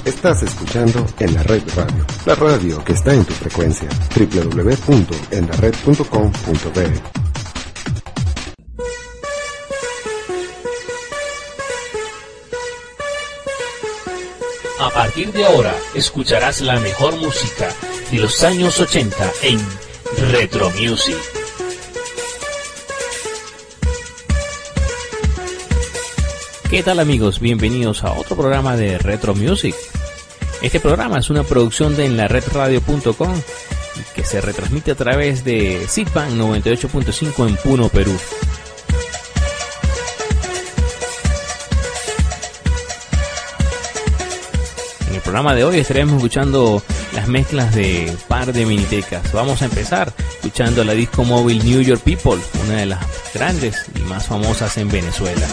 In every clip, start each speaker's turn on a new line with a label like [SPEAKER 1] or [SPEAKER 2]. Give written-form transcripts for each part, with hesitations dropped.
[SPEAKER 1] Estás escuchando En la Red Radio, la radio que está en tu frecuencia. www.enlared.com.be.
[SPEAKER 2] A partir de ahora escucharás la mejor música de los años 80 en Retro Music. ¿Qué tal, amigos? Bienvenidos a otro programa de Retro Music. Este programa es una producción de enlaredradio.com que se retransmite a través de Zipban 98.5 en Puno, Perú. En el programa de hoy estaremos escuchando las mezclas de par de minitecas. Vamos a empezar escuchando la disco móvil New York People, una de las grandes y más famosas en Venezuela.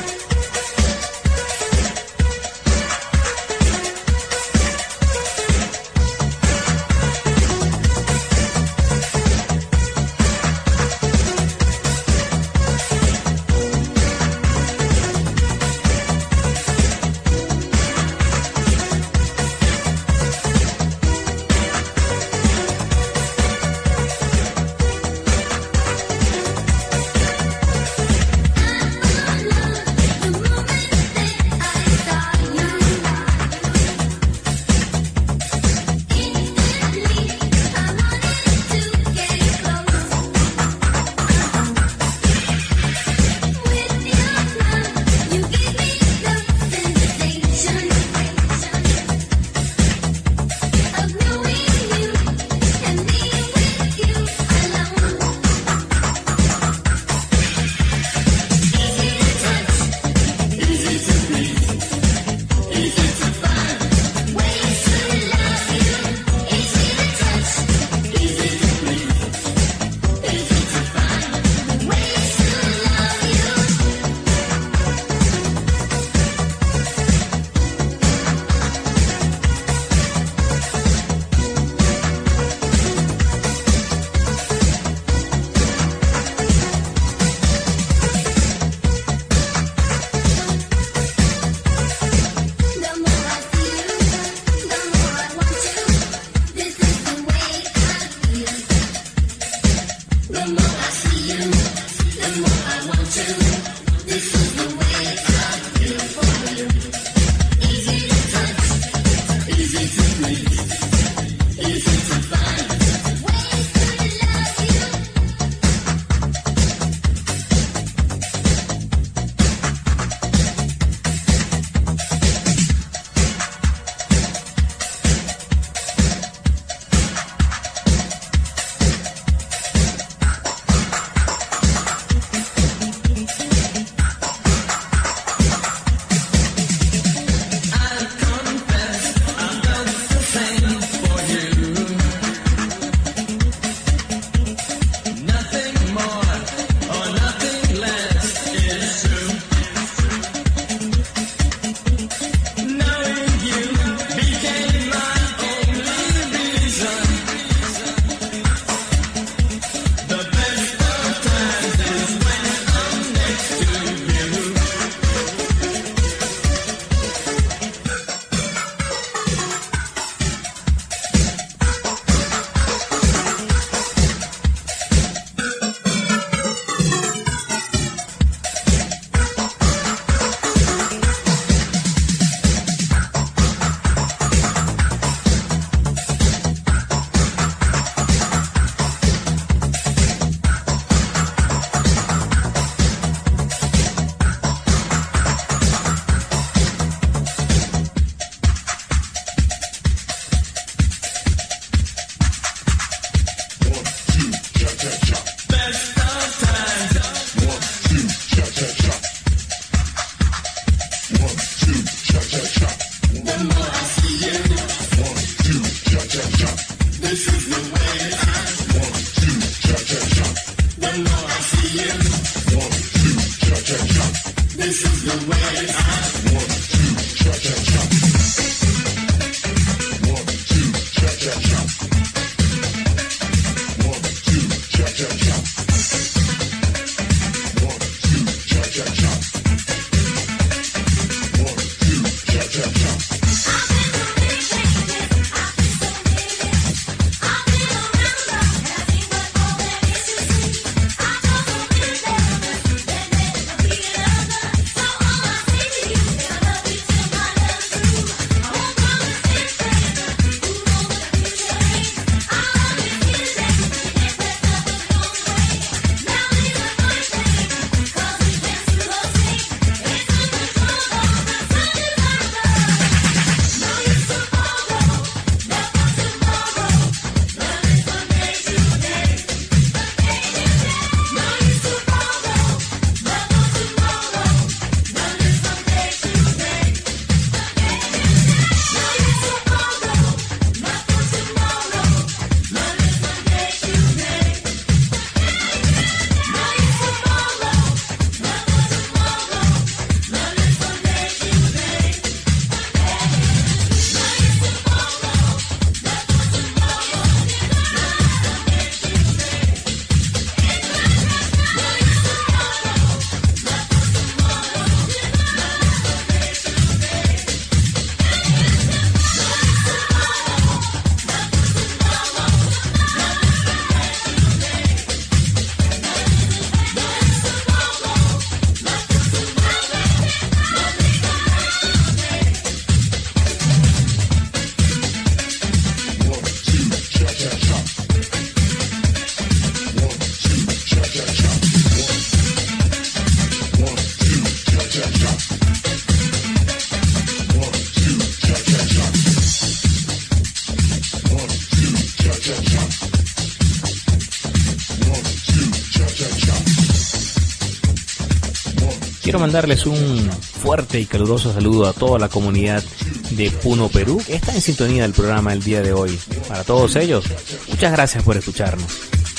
[SPEAKER 2] Quiero mandarles un fuerte y caluroso saludo a toda la comunidad de Puno, Perú, que está en sintonía del programa el día de hoy. Para todos ellos, muchas gracias por escucharnos.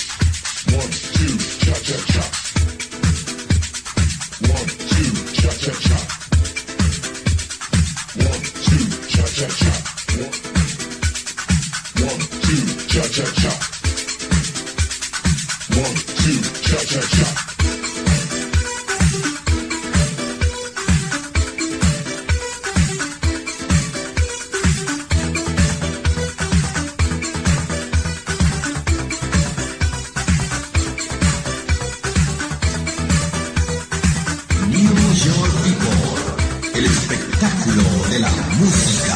[SPEAKER 3] El espectáculo de la música.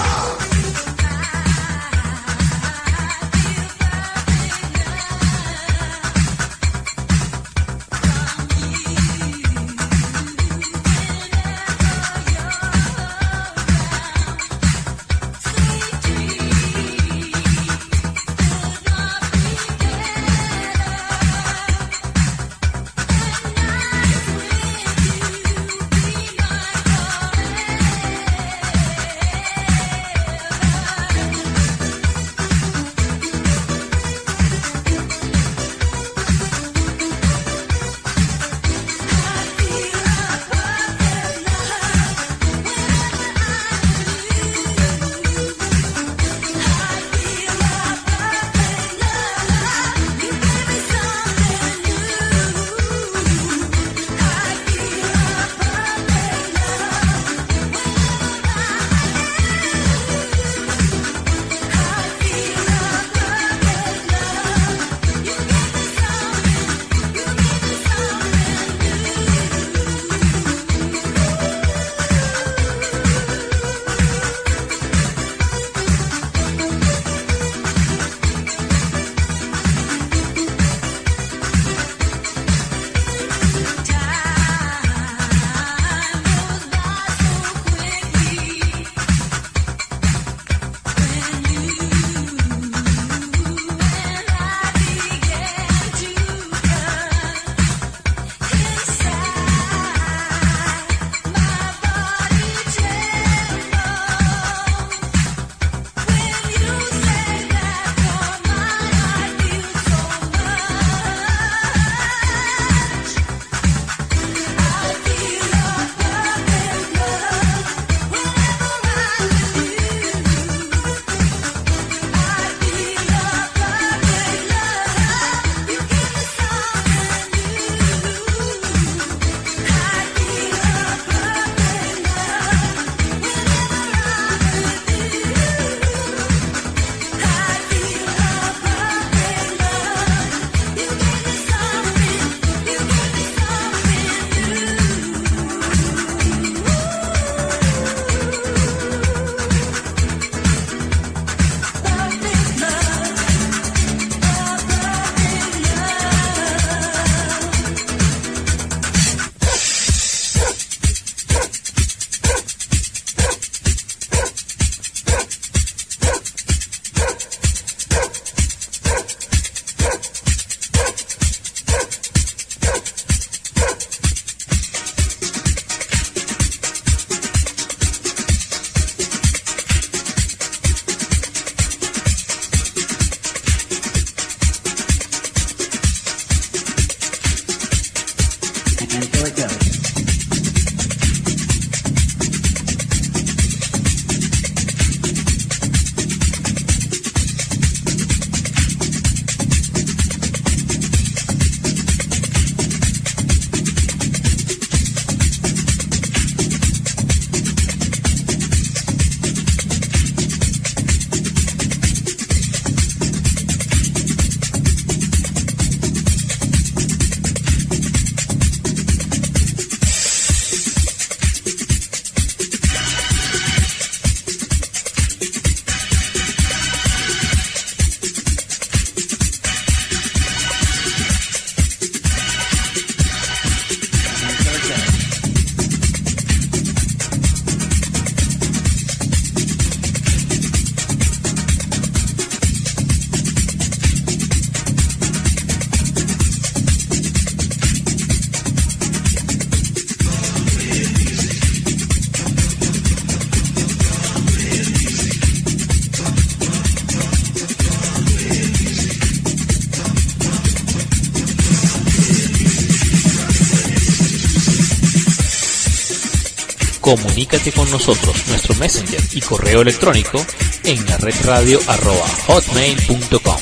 [SPEAKER 2] Comunícate con nosotros, nuestro Messenger y correo electrónico en laredradio@hotmail.com.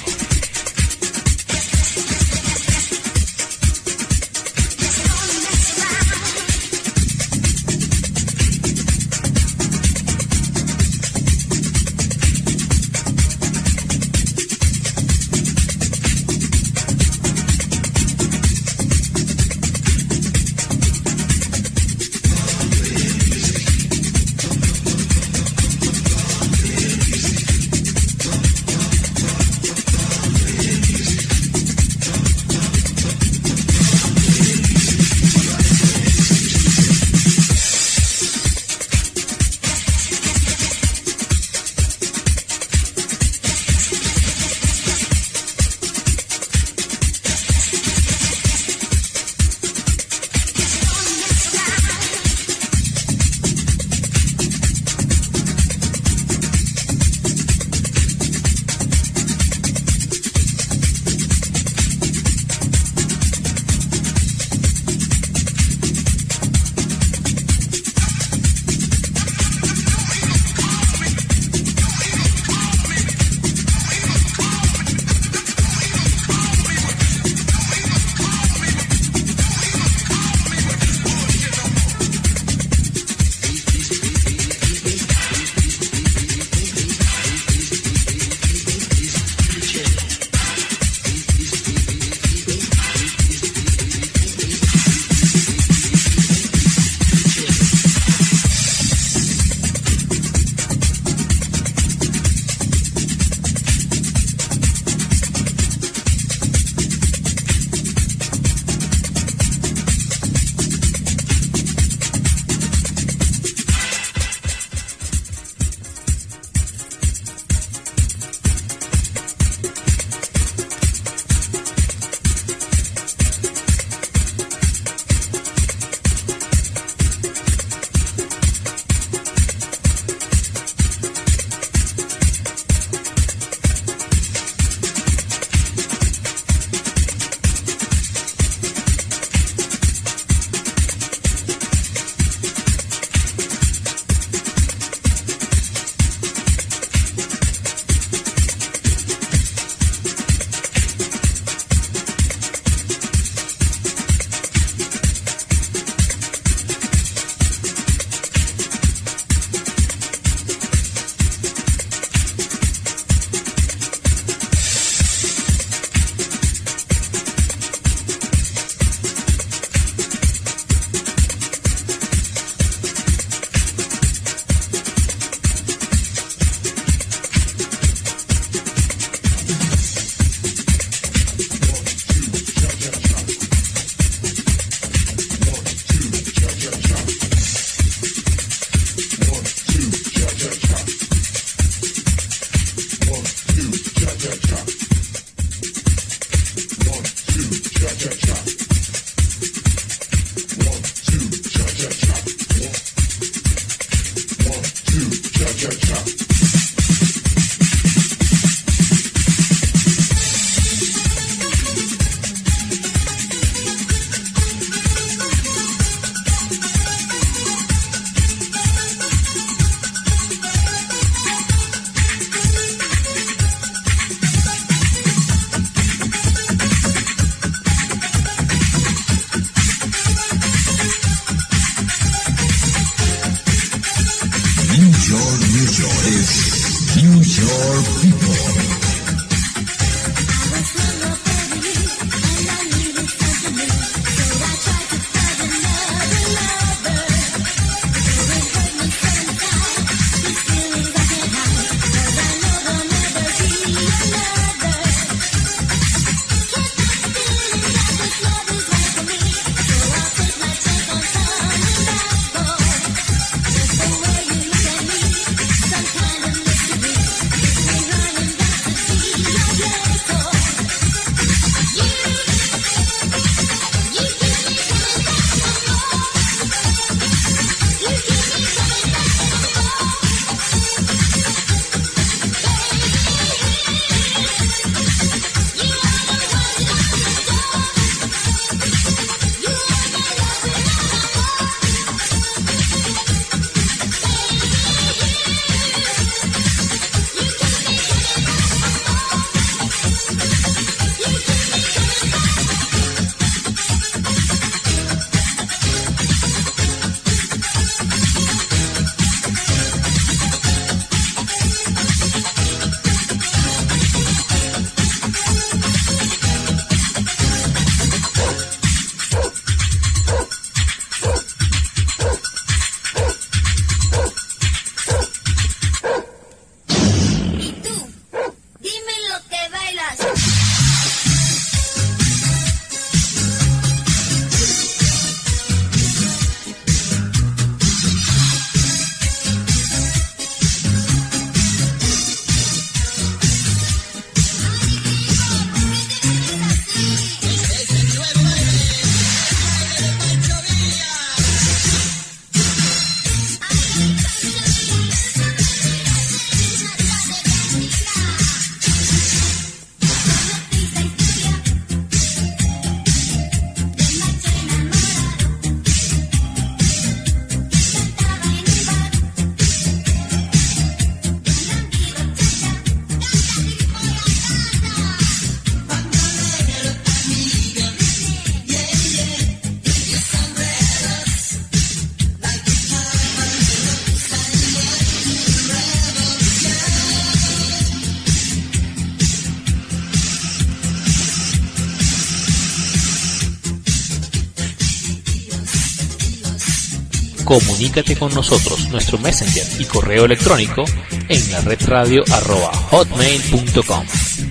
[SPEAKER 2] Comunícate con nosotros, nuestro Messenger y correo electrónico en la redradio@hotmail.com.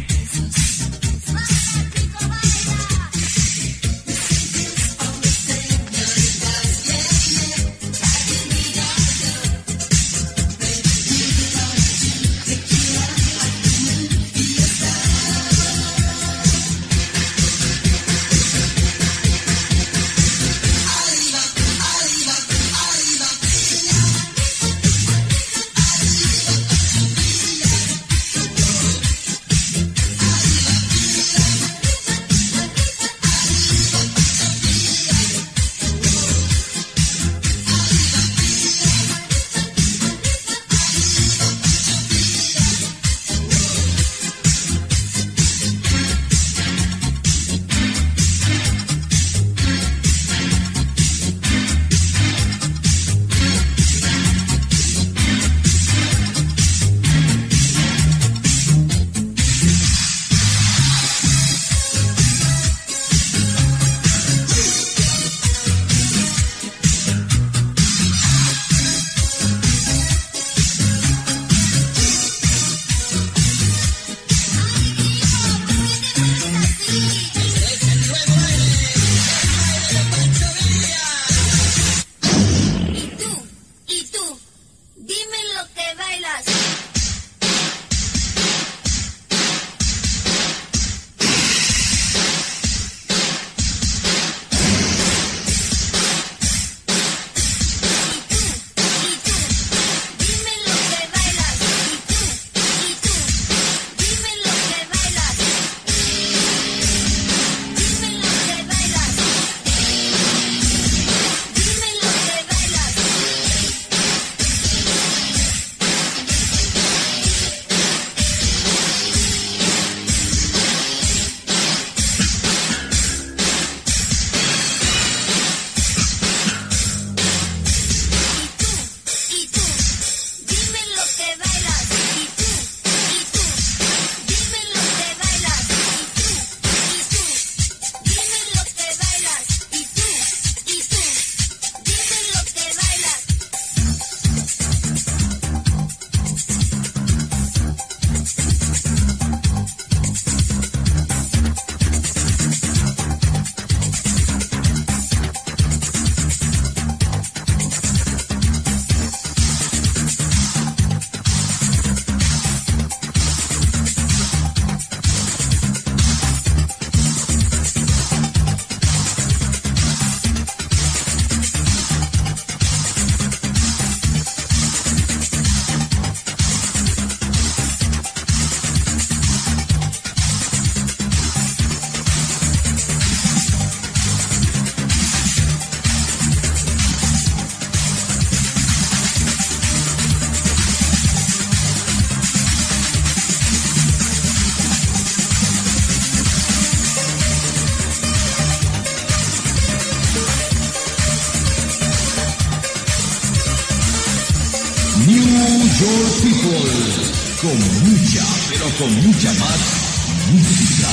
[SPEAKER 3] Your People, con mucha, pero con mucha más música.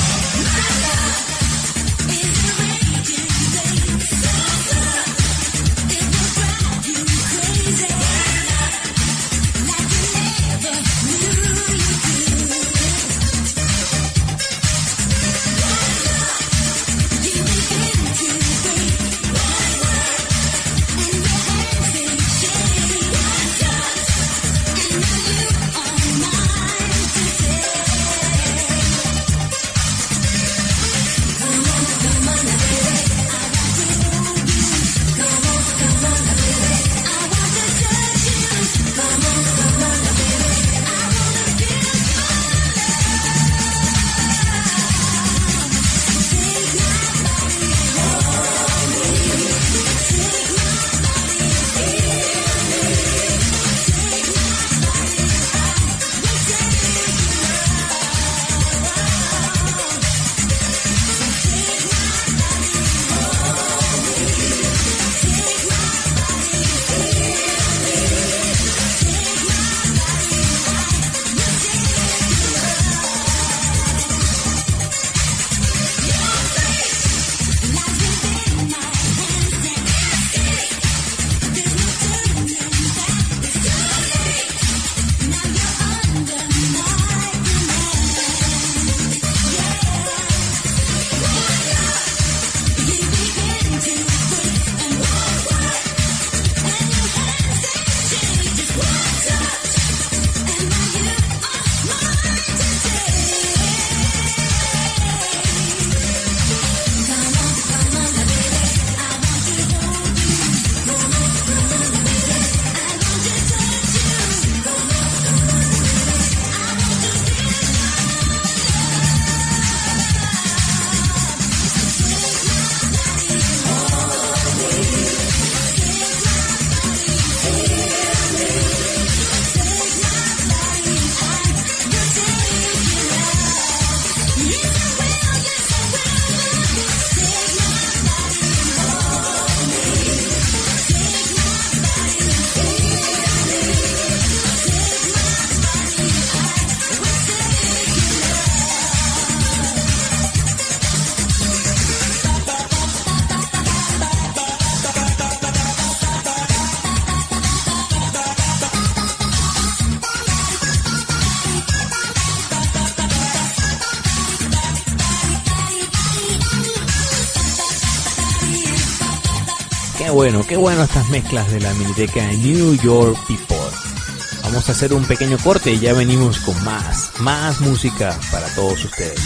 [SPEAKER 2] Qué bueno estas mezclas de la miniteca New York People. Vamos a hacer un pequeño corte y ya venimos con más música para todos ustedes.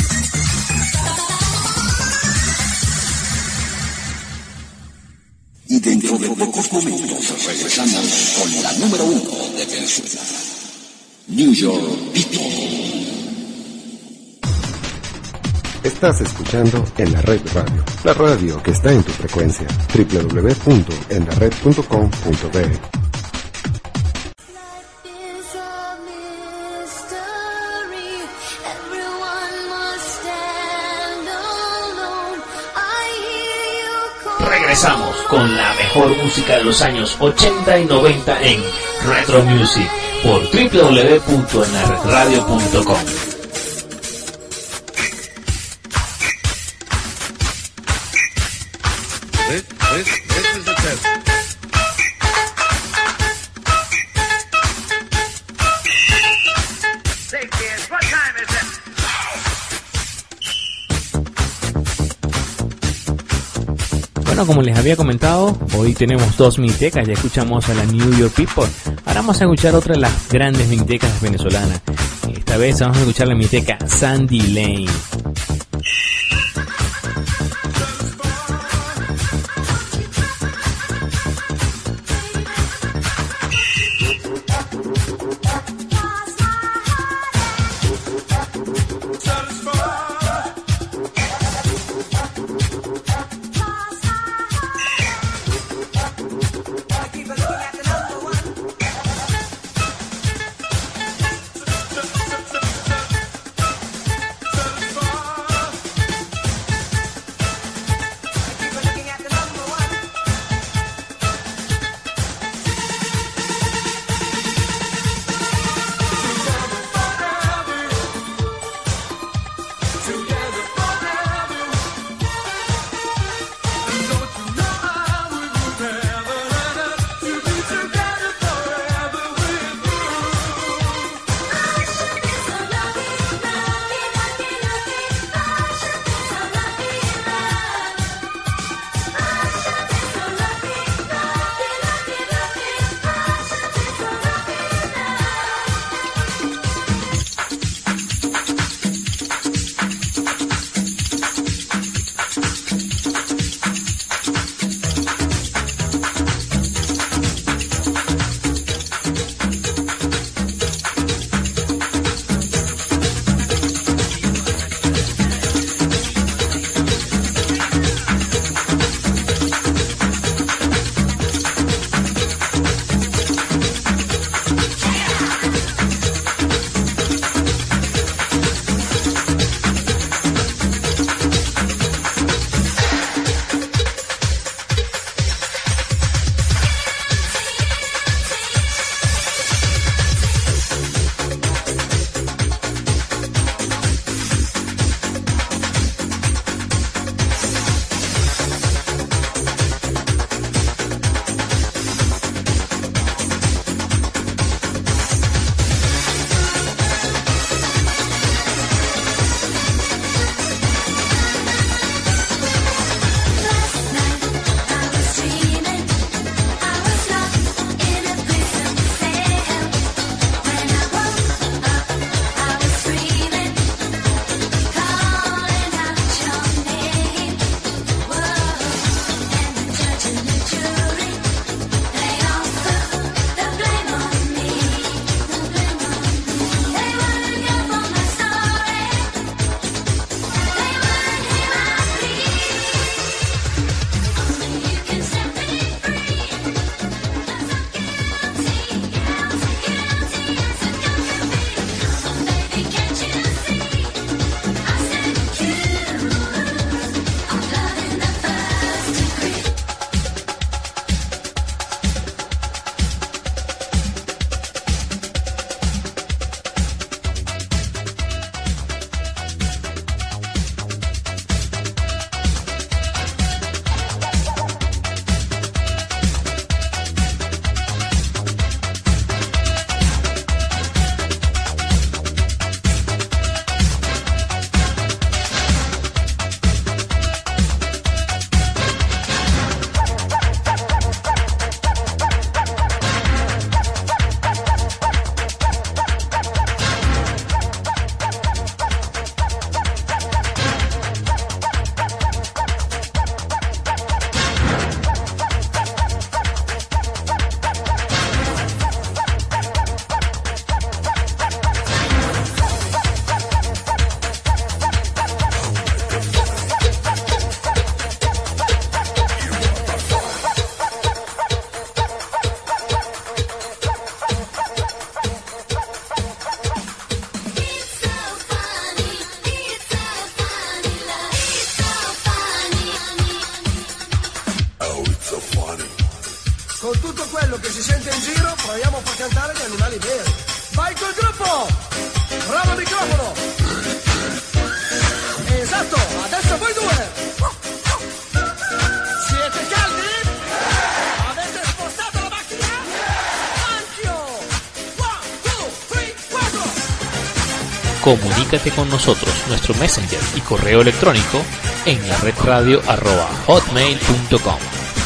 [SPEAKER 3] Y dentro de pocos momentos regresamos con la número 1 de Venezuela, New York People.
[SPEAKER 1] Estás escuchando En la Red Radio, la radio que está en tu frecuencia. www.enlared.com.be.
[SPEAKER 2] Regresamos con la mejor música de los años 80 y 90 en Retro Music por www.enlaredradio.com.
[SPEAKER 4] This is the test.
[SPEAKER 5] Say, kids, what time is it?
[SPEAKER 2] Bueno, como les había comentado, hoy tenemos dos minitecas. Ya escuchamos a la New York People. Ahora vamos a escuchar otra de las grandes minitecas venezolanas. Esta vez vamos a escuchar la miniteca Sandy Lane.
[SPEAKER 6] Satisfied. si sente in giro, proviamo a far cantare gli animali veri. Vai col gruppo! Bravo microfono! Esatto, adesso voi due! Siete caldi? Avete spostato la macchina? Anch'io! 1, 2, 3, 4!
[SPEAKER 2] Comunícate con nosotros, nuestro Messenger y correo electrónico en laredradio@hotmail.com.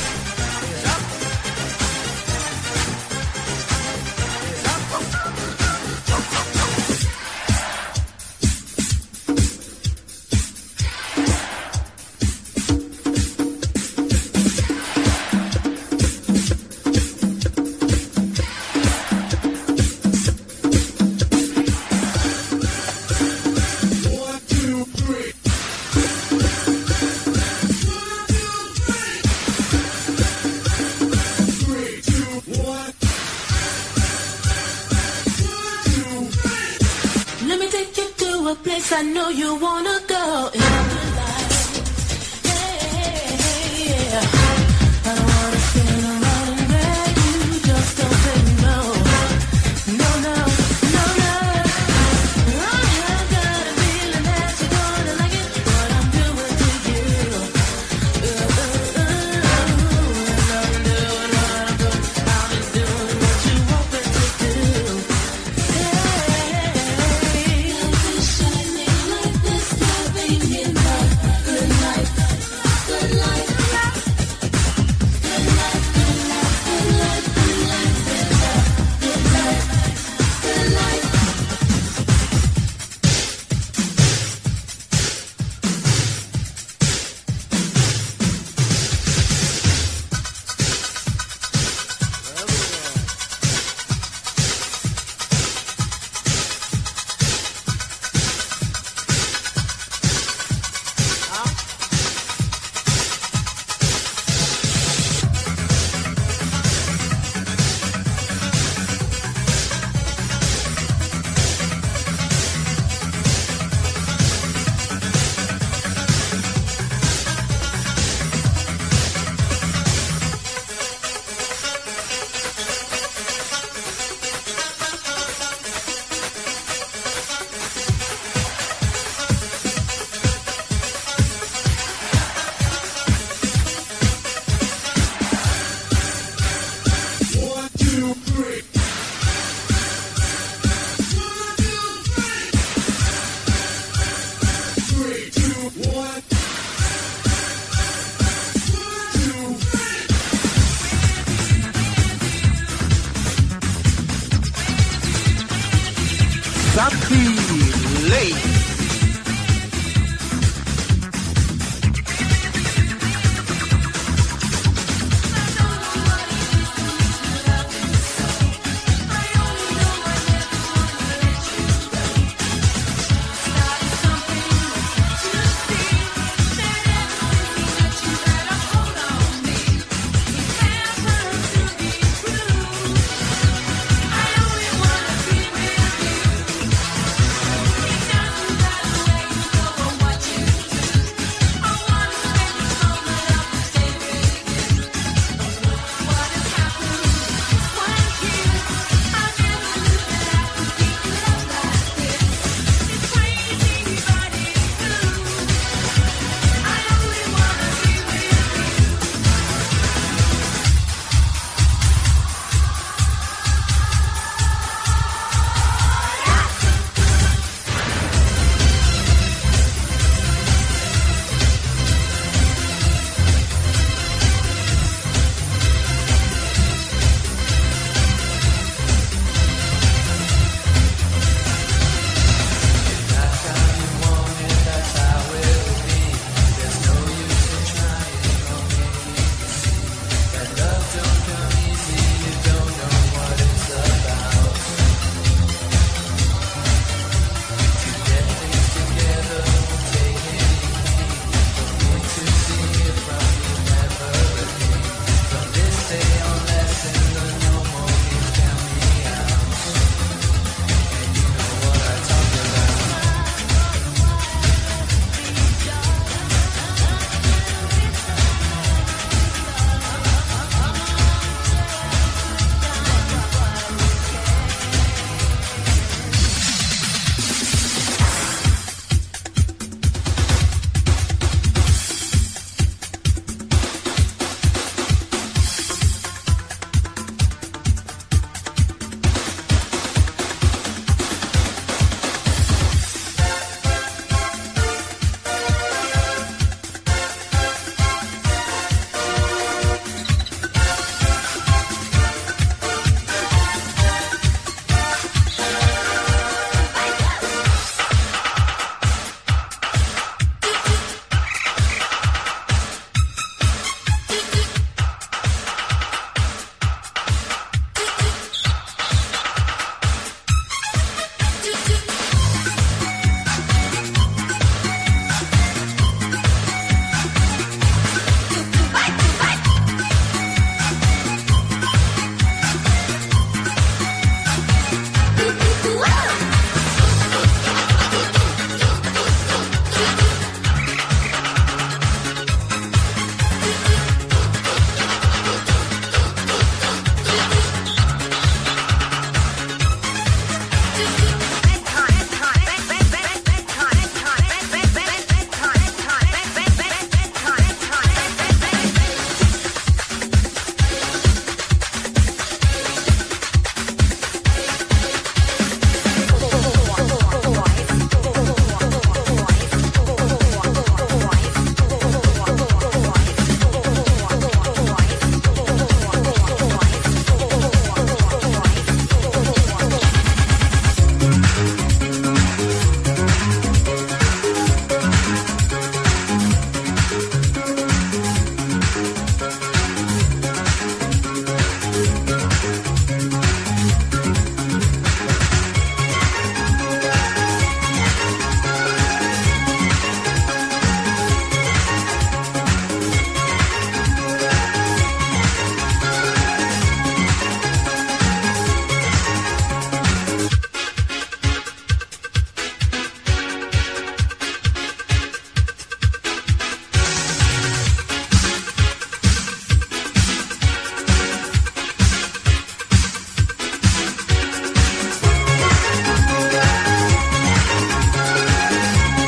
[SPEAKER 7] I know you wanna go. Yeah. I don't wanna stand around and let you just don't say no. No, no, no, no. I have got a feeling that you're gonna like it, what I'm doing to you. I'm doing what I'm doing. I'll be doing what you want me to do.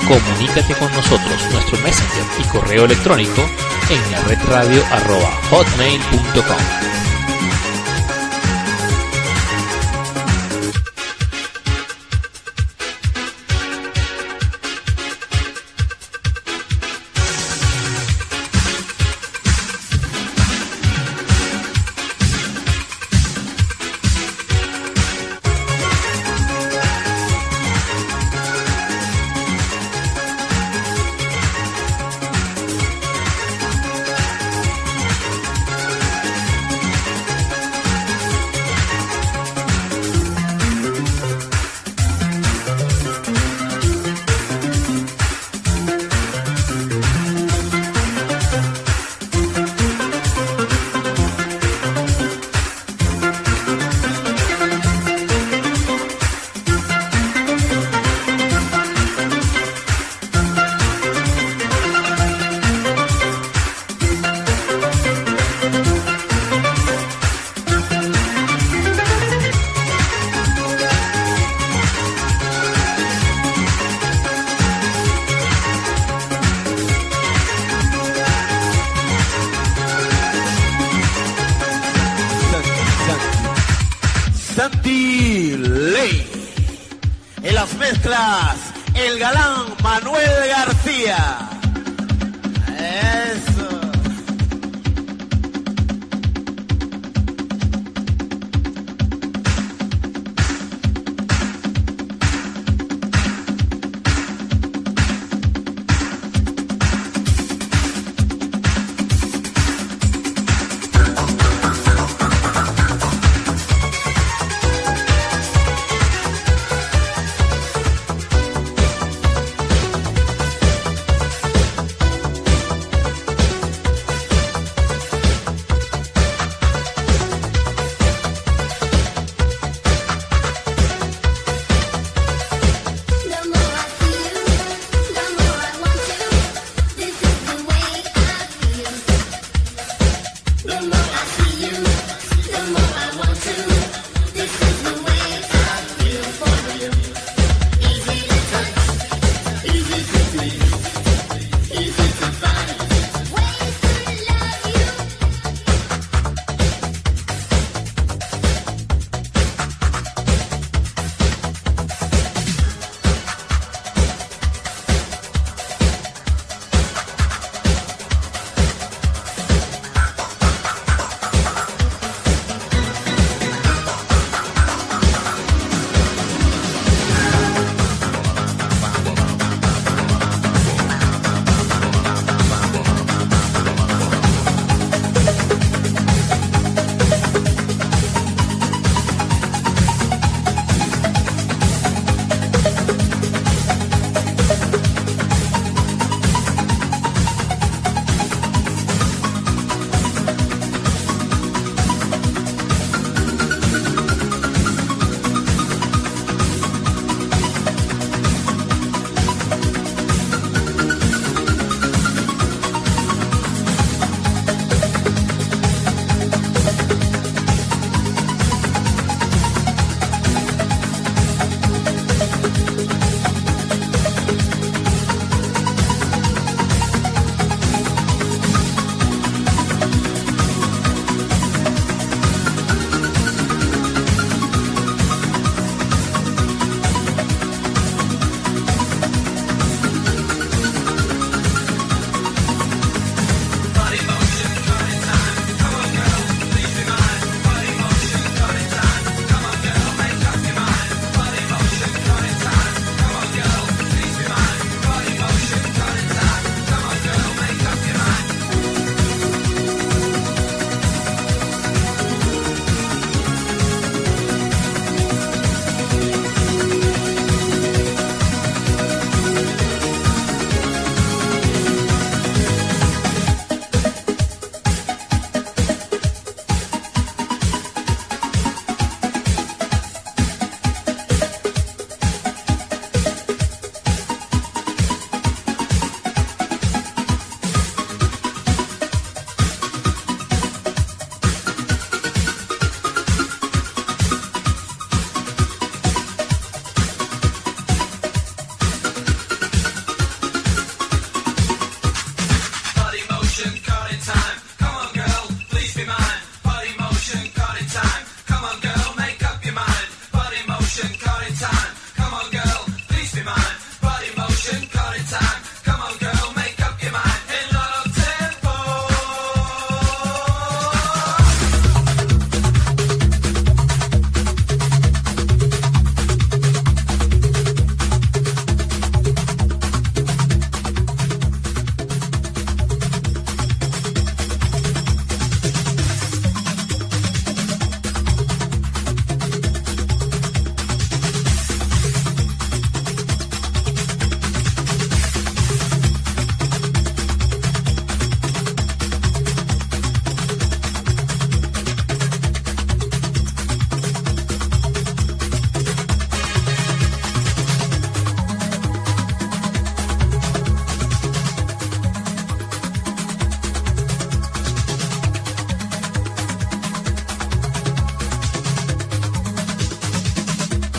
[SPEAKER 2] comunícate con nosotros. Nuestro messenger y correo electrónico en la redradio@hotmail.com.
[SPEAKER 8] Santi Ley. En las mezclas, el galán Manuel García. Eso.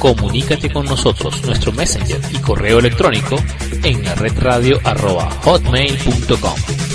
[SPEAKER 2] Comunícate con nosotros, nuestro messenger y correo electrónico en la redradio@hotmail.com.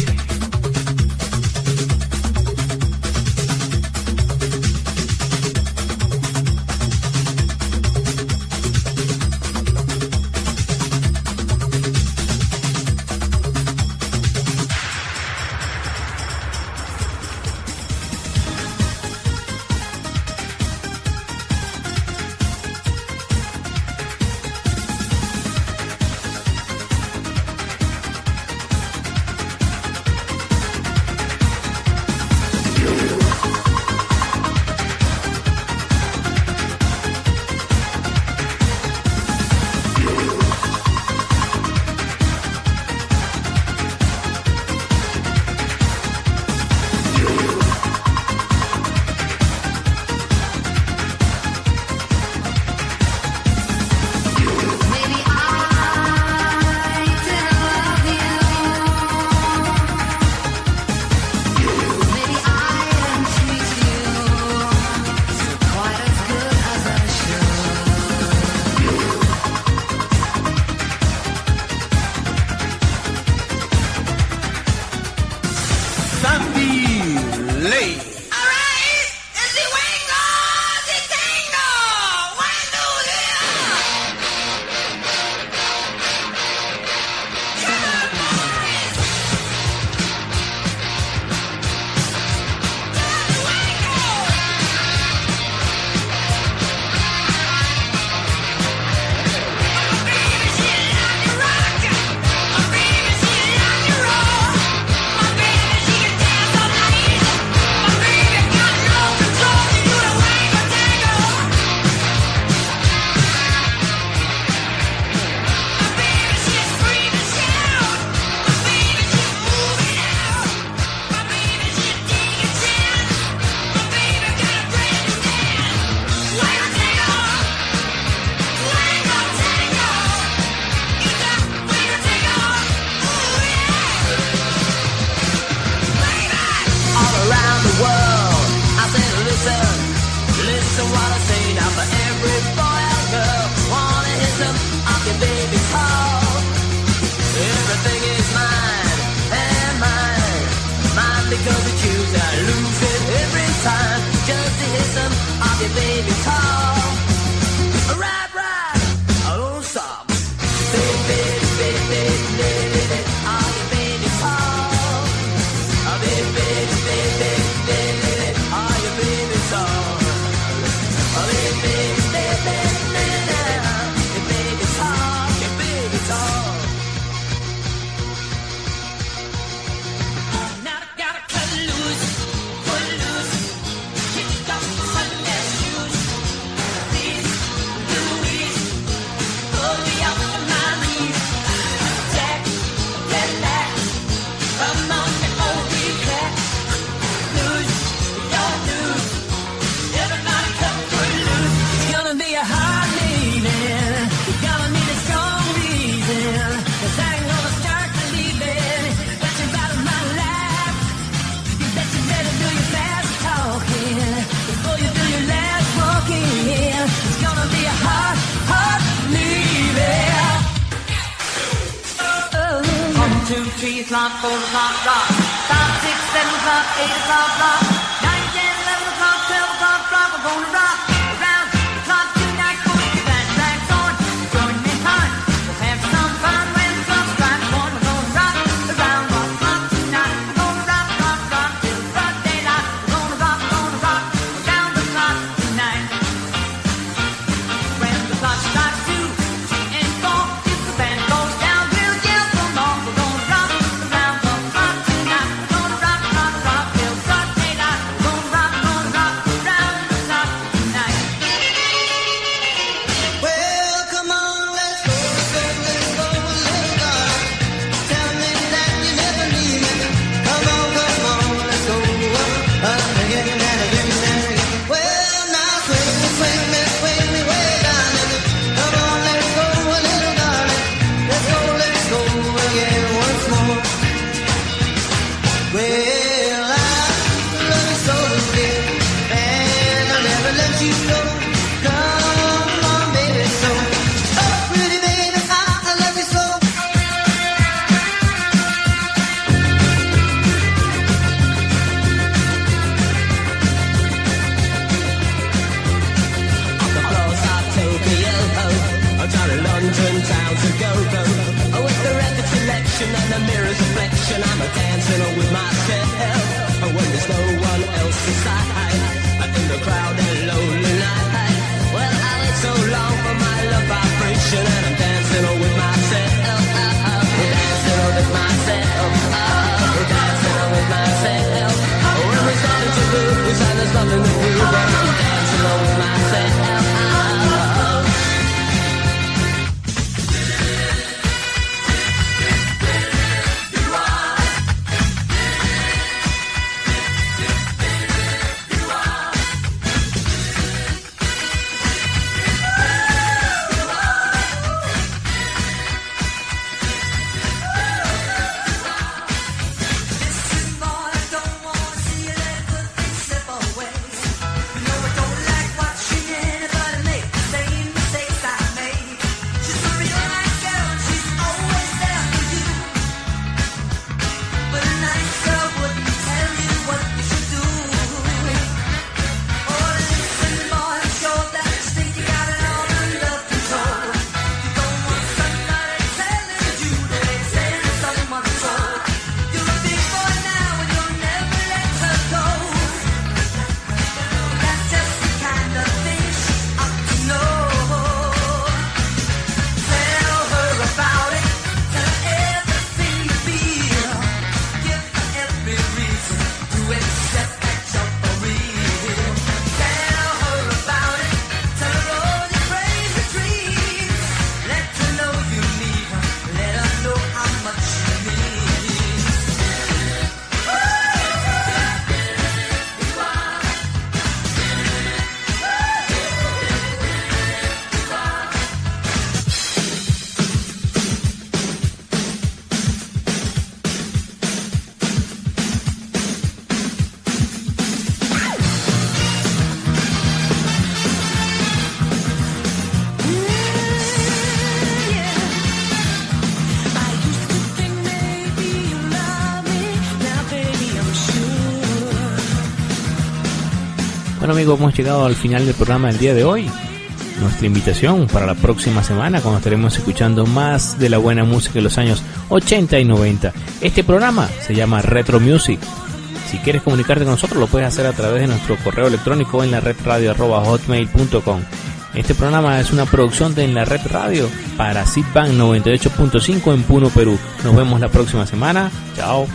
[SPEAKER 7] O'clock, 4 o'clock, rock. 5, 6, 7 o'clock, 8 o'clock, rock. 9, 10, 11 o'clock, 12 o'clock, rock. We're gonna rock around the clock tonight. Gonna keep that tracks on. Join me time. We'll have some fun when the clock strikes 1. We're gonna rock around the clock tonight. We're gonna rock, rock, rock till broad daylight. We're gonna rock around the clock tonight. When the clock strikes 2, 3, and 4, if the band goes down, we'll yell for more. We're gonna rock around the clock tonight. We're gonna rock, rock, rock till broad daylight.
[SPEAKER 6] vibration, I'm dancing with myself. When there's no one else inside, in the crowd and lonely night. Well, I wait so long for my love vibration, and I'm dancing with myself. Dancing with myself. Dancing with myself. When we're starting to lose, and there's nothing to do, but I'm dancing with myself.
[SPEAKER 2] Bueno amigos, hemos llegado al final del programa del día de hoy. Nuestra invitación para la próxima semana, cuando estaremos escuchando más de la buena música de los años 80 y 90. Este programa se llama Retro Music. Si quieres comunicarte con nosotros, lo puedes hacer a través de nuestro correo electrónico en la redradio@hotmail.com. Este programa es una producción de En la Red Radio para Sitbank 98.5 en Puno, Perú. Nos vemos la próxima semana. Chao.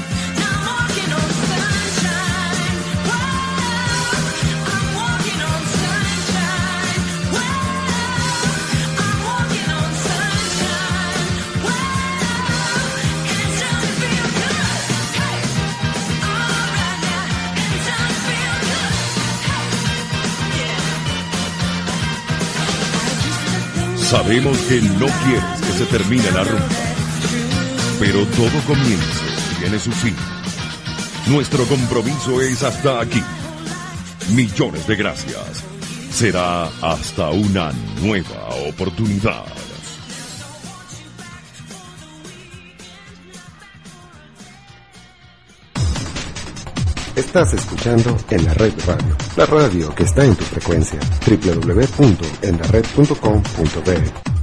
[SPEAKER 9] Sabemos que no quieres que se termine la rumba, pero todo comienzo tiene su fin. Nuestro compromiso es hasta aquí. Millones de gracias. Será hasta una nueva oportunidad.
[SPEAKER 1] Estás escuchando En la Red Radio, la radio que está en tu frecuencia. www.enlared.com.be